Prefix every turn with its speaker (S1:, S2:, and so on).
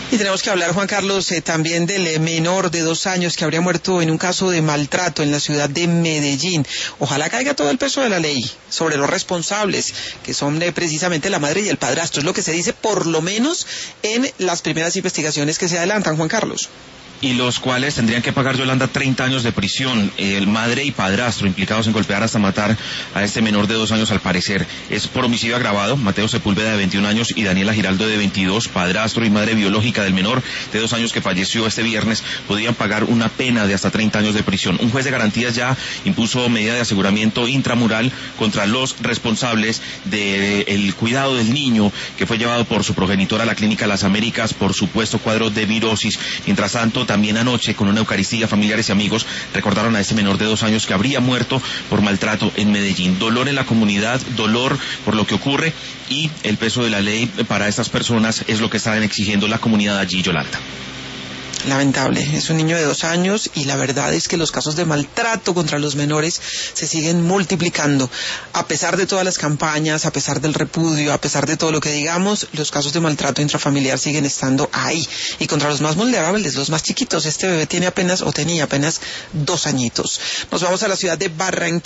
S1: Y tenemos que hablar, Juan Carlos, también del menor de 2 años que habría muerto en un caso de maltrato en la ciudad de Medellín. Ojalá caiga todo el peso de la ley sobre los responsables, que son precisamente la madre y el padrastro. Es lo que se dice, por lo menos, en las primeras investigaciones que se adelantan, Juan Carlos.
S2: Y los cuales tendrían que pagar, Yolanda, 30 años de prisión. El madre y padrastro implicados en golpear hasta matar a este menor de 2 años, al parecer. Es por homicidio agravado. Mateo Sepúlveda, de 21 años, y Daniela Giraldo, de 22, padrastro y madre biológica del menor de 2 años que falleció este viernes, podrían pagar una pena de hasta 30 años de prisión. Un juez de garantías ya impuso medida de aseguramiento intramural contra los responsables del cuidado del niño, que fue llevado por su progenitor a la Clínica Las Américas por supuesto cuadro de virosis. Mientras tanto, también anoche, con una eucaristía, familiares y amigos recordaron a este menor de 2 años que habría muerto por maltrato en Medellín. Dolor en la comunidad, dolor por lo que ocurre, y el peso de la ley para estas personas es lo que están exigiendo la comunidad allí, Yolanda.
S1: Lamentable, es un niño de 2 años y la verdad es que los casos de maltrato contra los menores se siguen multiplicando. A pesar de todas las campañas, a pesar del repudio, a pesar de todo lo que digamos, los casos de maltrato intrafamiliar siguen estando ahí. Y contra los más vulnerables, los más chiquitos. Este bebé tenía apenas 2 añitos. Nos vamos a la ciudad de Barranquilla.